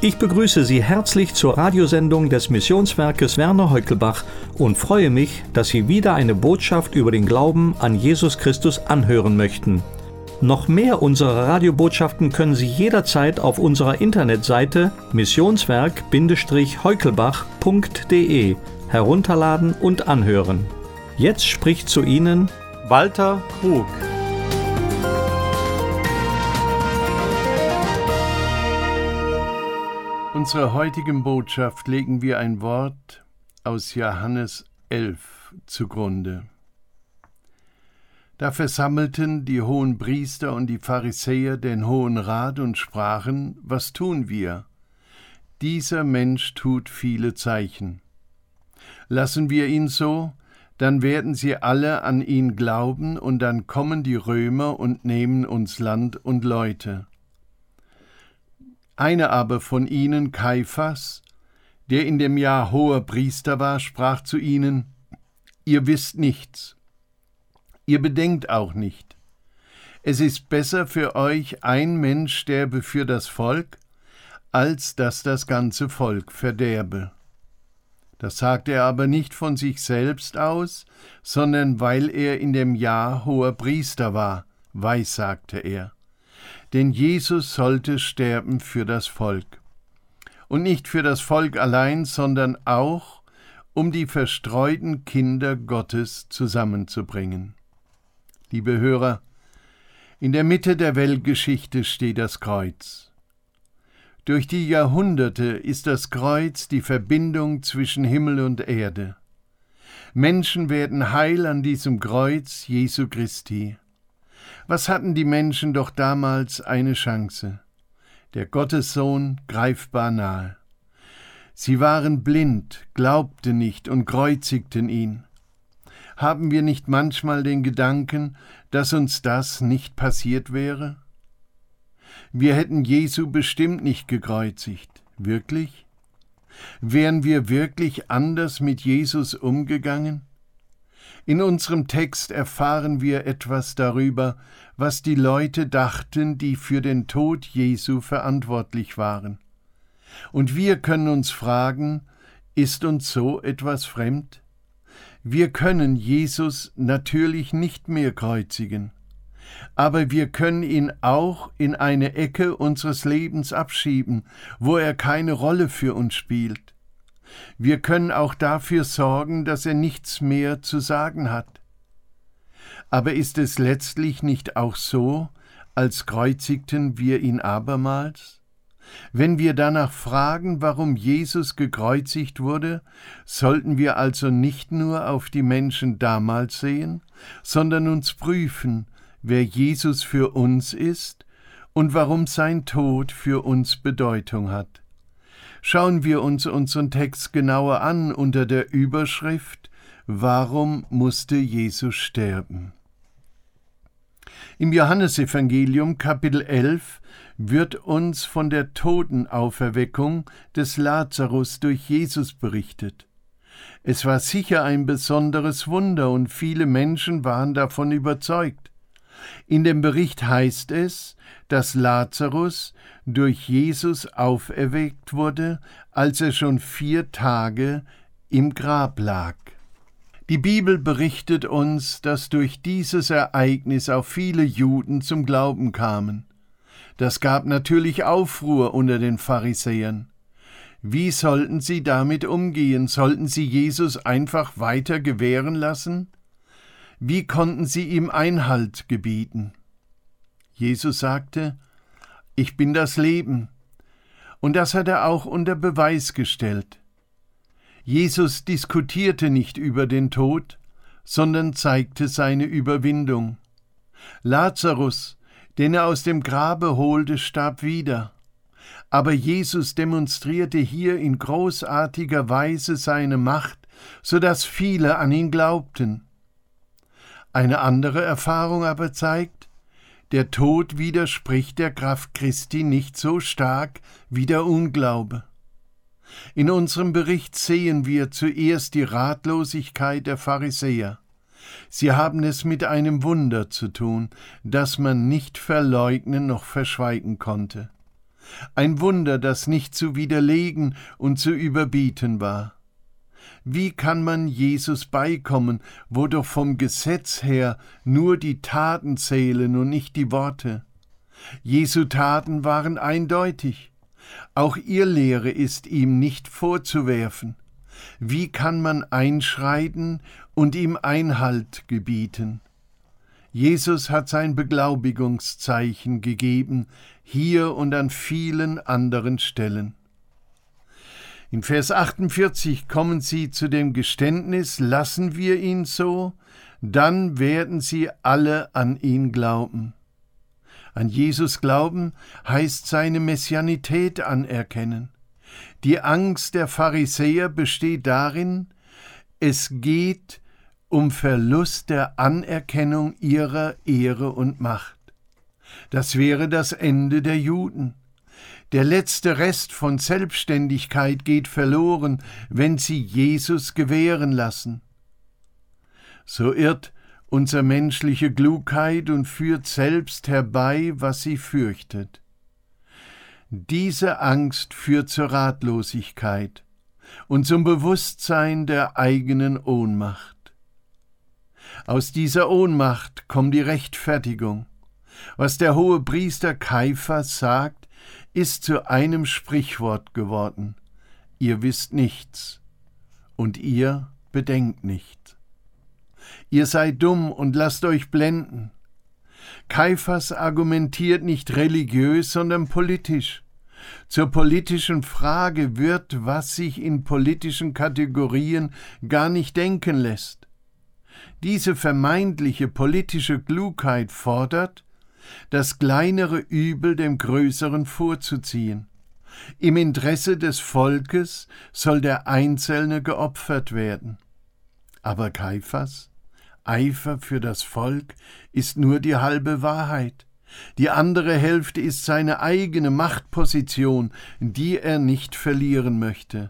Ich begrüße Sie herzlich zur Radiosendung des Missionswerkes Werner Heukelbach und freue mich, dass Sie wieder eine Botschaft über den Glauben an Jesus Christus anhören möchten. Noch mehr unserer Radiobotschaften können Sie jederzeit auf unserer Internetseite missionswerk-heukelbach.de herunterladen und anhören. Jetzt spricht zu Ihnen Walter Krug. Unserer heutigen Botschaft legen wir ein Wort aus Johannes 11 zugrunde. Da versammelten die Hohenpriester und die Pharisäer den Hohen Rat und sprachen: Was tun wir? Dieser Mensch tut viele Zeichen. Lassen wir ihn so, dann werden sie alle an ihn glauben, und dann kommen die Römer und nehmen uns Land und Leute. Einer aber von ihnen, Kaiphas, der in dem Jahr Hoherpriester war, sprach zu ihnen: Ihr wisst nichts. Ihr bedenkt auch nicht. Es ist besser für euch, ein Mensch sterbe für das Volk, als dass das ganze Volk verderbe. Das sagte er aber nicht von sich selbst aus, sondern weil er in dem Jahr Hoherpriester war, weissagte er. Denn Jesus sollte sterben für das Volk. Und nicht für das Volk allein, sondern auch, um die verstreuten Kinder Gottes zusammenzubringen. Liebe Hörer, in der Mitte der Weltgeschichte steht das Kreuz. Durch die Jahrhunderte ist das Kreuz die Verbindung zwischen Himmel und Erde. Menschen werden heil an diesem Kreuz Jesu Christi. Was hatten die Menschen doch damals eine Chance? Der Gottessohn greifbar nahe. Sie waren blind, glaubten nicht und kreuzigten ihn. Haben wir nicht manchmal den Gedanken, dass uns das nicht passiert wäre? Wir hätten Jesu bestimmt nicht gekreuzigt. Wirklich? Wären wir wirklich anders mit Jesus umgegangen? In unserem Text erfahren wir etwas darüber, was die Leute dachten, die für den Tod Jesu verantwortlich waren. Und wir können uns fragen, ist uns so etwas fremd? Wir können Jesus natürlich nicht mehr kreuzigen, aber wir können ihn auch in eine Ecke unseres Lebens abschieben, wo er keine Rolle für uns spielt. Wir können auch dafür sorgen, dass er nichts mehr zu sagen hat. Aber ist es letztlich nicht auch so, als kreuzigten wir ihn abermals? Wenn wir danach fragen, warum Jesus gekreuzigt wurde, sollten wir also nicht nur auf die Menschen damals sehen, sondern uns prüfen, wer Jesus für uns ist und warum sein Tod für uns Bedeutung hat. Schauen wir uns unseren Text genauer an unter der Überschrift: Warum musste Jesus sterben? Im Johannesevangelium Kapitel 11 wird uns von der Totenauferweckung des Lazarus durch Jesus berichtet. Es war sicher ein besonderes Wunder und viele Menschen waren davon überzeugt. In dem Bericht heißt es, dass Lazarus durch Jesus auferweckt wurde, als er schon 4 Tage im Grab lag. Die Bibel berichtet uns, dass durch dieses Ereignis auch viele Juden zum Glauben kamen. Das gab natürlich Aufruhr unter den Pharisäern. Wie sollten sie damit umgehen? Sollten sie Jesus einfach weiter gewähren lassen? Wie konnten sie ihm Einhalt gebieten? Jesus sagte: Ich bin das Leben. Und das hat er auch unter Beweis gestellt. Jesus diskutierte nicht über den Tod, sondern zeigte seine Überwindung. Lazarus, den er aus dem Grabe holte, starb wieder. Aber Jesus demonstrierte hier in großartiger Weise seine Macht, sodass viele an ihn glaubten. Eine andere Erfahrung aber zeigt, der Tod widerspricht der Kraft Christi nicht so stark wie der Unglaube. In unserem Bericht sehen wir zuerst die Ratlosigkeit der Pharisäer. Sie haben es mit einem Wunder zu tun, das man nicht verleugnen noch verschweigen konnte. ein Wunder, das nicht zu widerlegen und zu überbieten war. Wie kann man Jesus beikommen, wo doch vom Gesetz her nur die Taten zählen und nicht die Worte? Jesu Taten waren eindeutig. Auch ihr Lehre ist ihm nicht vorzuwerfen. Wie kann man einschreiten und ihm Einhalt gebieten? Jesus hat sein Beglaubigungszeichen gegeben, hier und an vielen anderen Stellen. In Vers 48 kommen sie zu dem Geständnis, lassen wir ihn so, dann werden sie alle an ihn glauben. An Jesus glauben heißt seine Messianität anerkennen. Die Angst der Pharisäer besteht darin, es geht um Verlust der Anerkennung ihrer Ehre und Macht. Das wäre das Ende der Juden. Der letzte Rest von Selbstständigkeit geht verloren, wenn sie Jesus gewähren lassen. So irrt unsere menschliche Klugheit und führt selbst herbei, was sie fürchtet. Diese Angst führt zur Ratlosigkeit und zum Bewusstsein der eigenen Ohnmacht. Aus dieser Ohnmacht kommt die Rechtfertigung. Was der Hohepriester Kaiphas sagt, ist zu einem Sprichwort geworden. Ihr wisst nichts und ihr bedenkt nicht. Ihr seid dumm und lasst euch blenden. Kaiphas argumentiert nicht religiös, sondern politisch. Zur politischen Frage wird, was sich in politischen Kategorien gar nicht denken lässt. Diese vermeintliche politische Klugheit fordert, das kleinere Übel dem größeren vorzuziehen. Im Interesse des Volkes soll der Einzelne geopfert werden. Aber Kaiphas, Eifer für das Volk, ist nur die halbe Wahrheit. Die andere Hälfte ist seine eigene Machtposition, die er nicht verlieren möchte.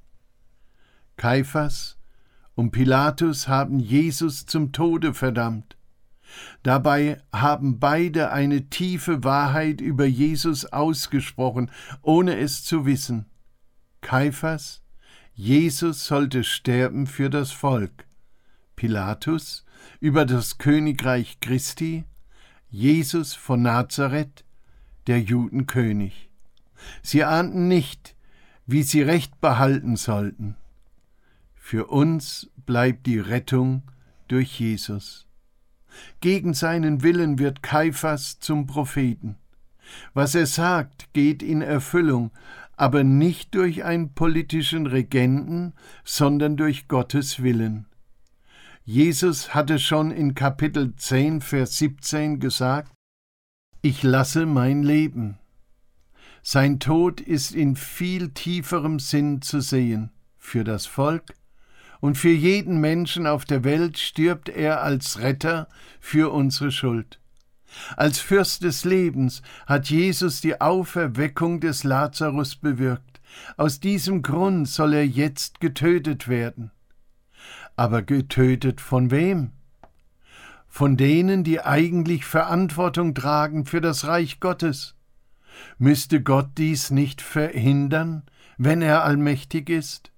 Kaiphas und Pilatus haben Jesus zum Tode verdammt. Dabei haben beide eine tiefe Wahrheit über Jesus ausgesprochen, ohne es zu wissen. Kaiphas, Jesus sollte sterben für das Volk. Pilatus, über das Königreich Christi, Jesus von Nazareth, der Judenkönig. Sie ahnten nicht, wie sie Recht behalten sollten. Für uns bleibt die Rettung durch Jesus. Gegen seinen Willen wird Kaiphas zum Propheten. Was er sagt, geht in Erfüllung, aber nicht durch einen politischen Regenten, sondern durch Gottes Willen. Jesus hatte schon in Kapitel 10, Vers 17 gesagt, ich lasse mein Leben. Sein Tod ist in viel tieferem Sinn zu sehen, für das Volk, und für jeden Menschen auf der Welt stirbt er als Retter für unsere Schuld. Als Fürst des Lebens hat Jesus die Auferweckung des Lazarus bewirkt. Aus diesem Grund soll er jetzt getötet werden. Aber getötet von wem? Von denen, die eigentlich Verantwortung tragen für das Reich Gottes. Müsste Gott dies nicht verhindern, wenn er allmächtig ist?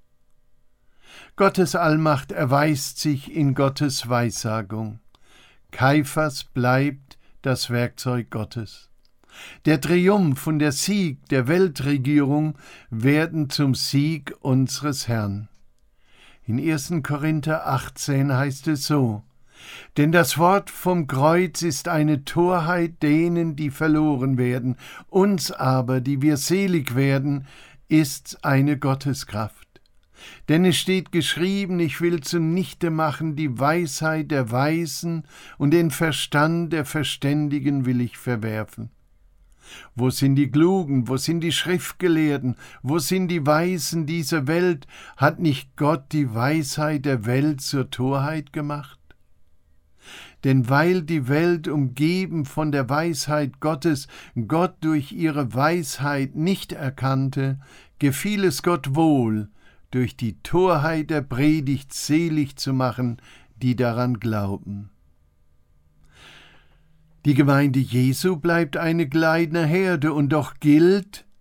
Gottes Allmacht erweist sich in Gottes Weissagung. Kaiphas bleibt das Werkzeug Gottes. Der Triumph und der Sieg der Weltregierung werden zum Sieg unseres Herrn. In 1. Korinther 18 heißt es so: Denn das Wort vom Kreuz ist eine Torheit denen, die verloren werden, uns aber, die wir selig werden, ist's eine Gotteskraft. Denn es steht geschrieben, ich will zunichte machen die Weisheit der Weisen und den Verstand der Verständigen will ich verwerfen. Wo sind die Klugen, wo sind die Schriftgelehrten, wo sind die Weisen dieser Welt? Hat nicht Gott die Weisheit der Welt zur Torheit gemacht? Denn weil die Welt umgeben von der Weisheit Gottes Gott durch ihre Weisheit nicht erkannte, gefiel es Gott wohl, durch die Torheit der Predigt selig zu machen, die daran glauben. Die Gemeinde Jesu bleibt eine kleine Herde und doch gilt,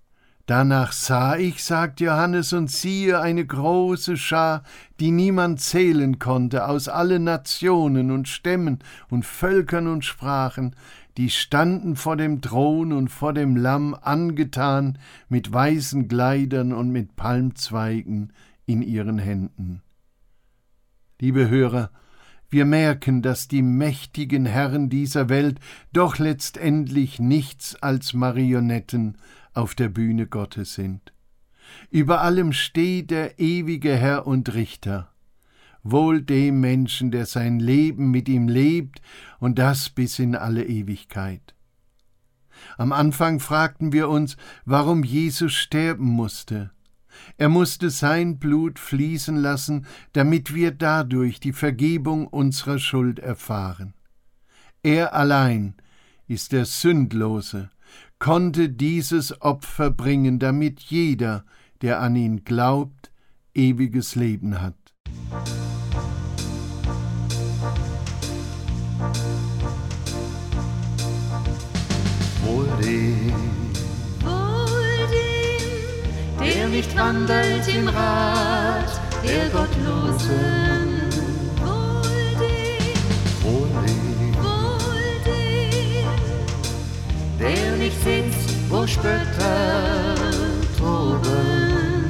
Danach sah ich, sagt Johannes, und siehe eine große Schar, die niemand zählen konnte, aus allen Nationen und Stämmen und Völkern und Sprachen, die standen vor dem Thron und vor dem Lamm angetan mit weißen Kleidern und mit Palmzweigen in ihren Händen. Liebe Hörer, wir merken, dass die mächtigen Herren dieser Welt doch letztendlich nichts als Marionetten auf der Bühne Gottes sind. Über allem steht der ewige Herr und Richter. Wohl dem Menschen, der sein Leben mit ihm lebt, und das bis in alle Ewigkeit. Am Anfang fragten wir uns, warum Jesus sterben musste. Er musste sein Blut fließen lassen, damit wir dadurch die Vergebung unserer Schuld erfahren. Er allein ist der Sündlose, konnte dieses Opfer bringen, damit jeder, der an ihn glaubt, ewiges Leben hat. Wohl dem, der nicht wandelt im Rat der Gottlosen. Wohl dem, der nicht sitzt, wo Spötter toben.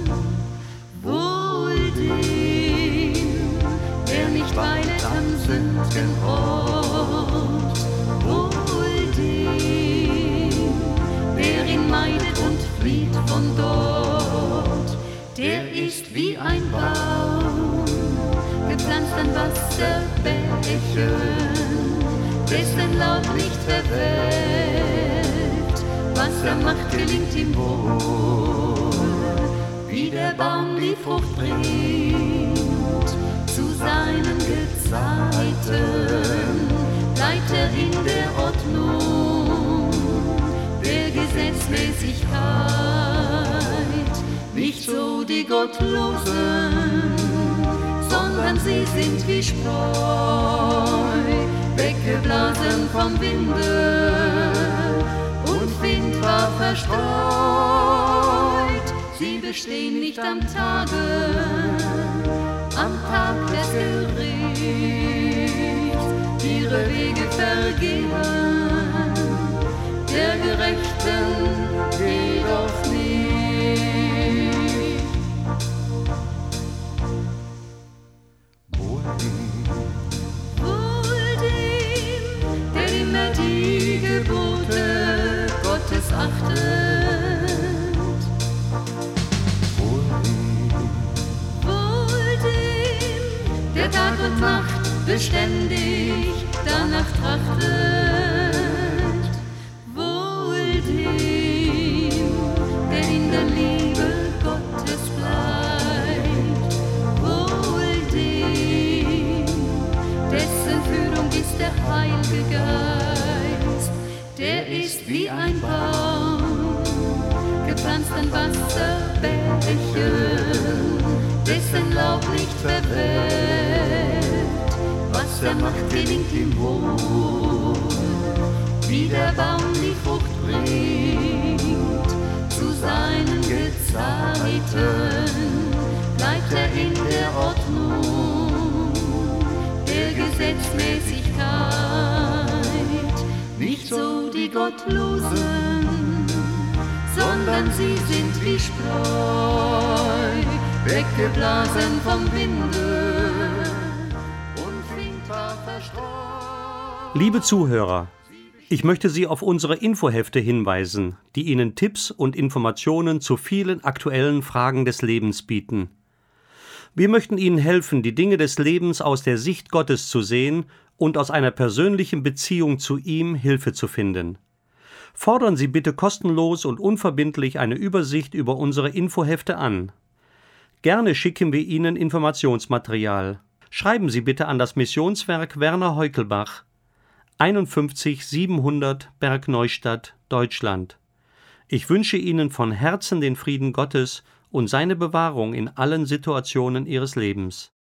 Wohl dem, der nicht weilet am sündigen Ort. Wohl dem, der ihn meidet und flieht von dort. Der ist wie ein Baum, gepflanzt an Wasserbächen, dessen Laub nicht verwelkt, was er macht, gelingt ihm wohl. Wie der Baum die Frucht bringt, zu seinen Gezeiten, bleibt er in der Ordnung der Gesetzmäßigkeit. Nicht so die Gottlosen, sondern sie sind wie Spreu, weggeblasen vom Winde und Wind war verstreut. Sie bestehen nicht am Tage, am Tag des Gerichts, ihre Wege vergehen, der Gerechten jedoch nicht. Wohl dem, der immer die Gebote Gottes achtet. Wohl dem, der Tag und Nacht beständig danach trachtet. Wohl dem, der in der Liebe Gottes bleibt. Wohl dem, dessen Führung ist der Heilige Geist. Der ist wie ein Baum, gepflanzt an Wasserbächen, dessen Laub nicht verwelkt, was er macht, gelingt ihm wohl. Wie der Baum die Frucht bringt, zu seinen Gezeiten, bleibt er in der Ordnung der Gesetzmäßigkeit. Nicht so die Gottlosen, sondern sie sind wie Spreu, weggeblasen vom Winde und Wind war verstreut. Liebe Zuhörer, ich möchte Sie auf unsere Infohefte hinweisen, die Ihnen Tipps und Informationen zu vielen aktuellen Fragen des Lebens bieten. Wir möchten Ihnen helfen, die Dinge des Lebens aus der Sicht Gottes zu sehen und aus einer persönlichen Beziehung zu ihm Hilfe zu finden. Fordern Sie bitte kostenlos und unverbindlich eine Übersicht über unsere Infohefte an. Gerne schicken wir Ihnen Informationsmaterial. Schreiben Sie bitte an das Missionswerk Werner Heukelbach, 51 700 Bergneustadt, Deutschland. Ich wünsche Ihnen von Herzen den Frieden Gottes und seine Bewahrung in allen Situationen Ihres Lebens.